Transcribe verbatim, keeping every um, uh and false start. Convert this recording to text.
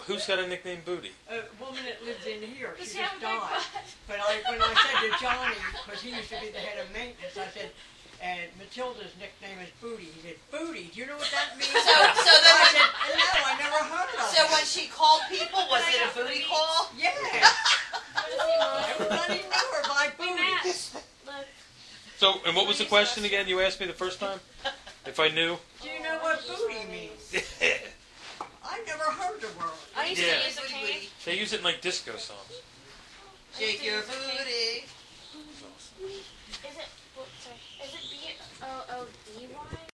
who's got a nickname Booty? A woman that lives in here. She Does just he have a big died. butt? But I, when I said to Johnny, because he used to be the head of maintenance, I said, and Matilda's nickname is Booty. He said, Booty, do you know what that means? So, so then I when, said, no, I never heard of so it. when she called people, was it a booty call? Yeah. What does he want? Everybody knew her by We Booty. matched. Look. So, and what was the question again? You asked me the first time if I knew. Do you know what Booty means? I've never heard the word. I used Yeah. to use a Booty, cane. booty. They use it in like disco songs. Shake your booty. Is it? What, sorry. Is it B O O D Y?